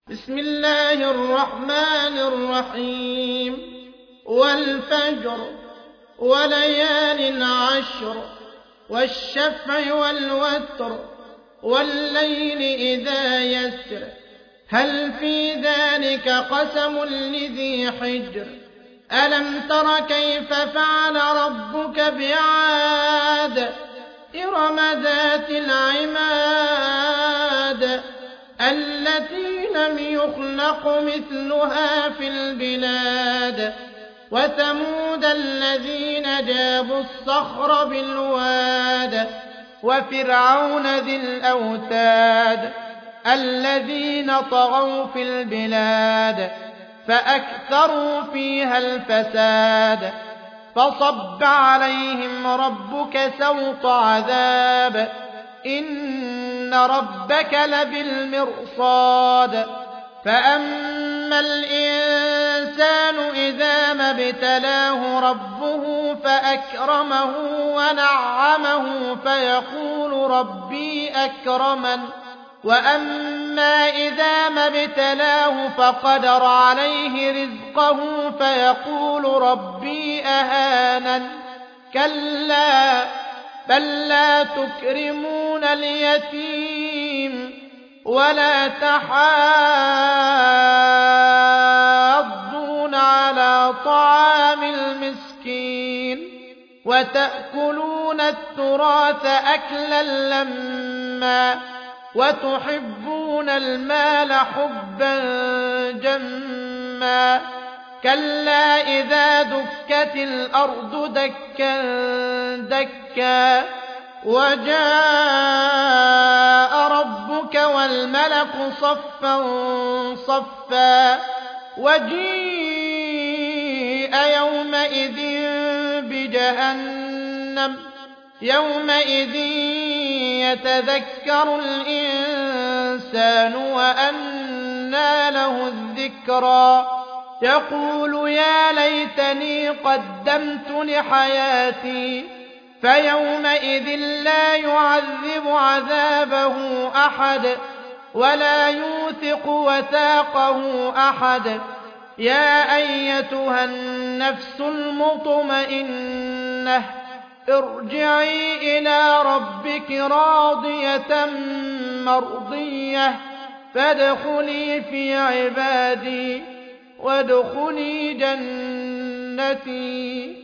بسم الله الرحمن الرحيم والفجر وليال عشر والشفع والوتر والليل إذا يسر هل في ذلك قسم لذي حجر ألم تر كيف فعل ربك بعاد إرم ذات العماد التي لم يخلق مثلها في البلاد وثمود الذين جابوا الصخر بالواد وفرعون ذي الأوتاد الذين طغوا في البلاد فأكثروا فيها الفساد فصب عليهم ربك سوط عذاب إن ربك لبالمرصاد فأما الإنسان إذا ما ابتلاه ربه فأكرمه ونعمه فيقول ربي أكرمن وأما إذا ما ابتلاه فقدر عليه رزقه فيقول ربي أهانن كلا بل لا تكرمون اليتيم ولا تحاضون على طعام المسكين وتأكلون التراث أكلا لما وتحبون المال حبا جما كلا إذا دكت الأرض دكا دكا وجاء ربك والملك صفا صفا وجيء يومئذ بجهنم يومئذ يتذكر الإنسان وأنى له الذكرى يقول يا ليتني قدمت لحياتي فيومئذ لا يعذب عذابه أحد ولا يوثق وثاقه أحد يا أيتها النفس المطمئنة ارجعي إلى ربك راضية مرضية فادخلي في عبادي وادخلي جنتي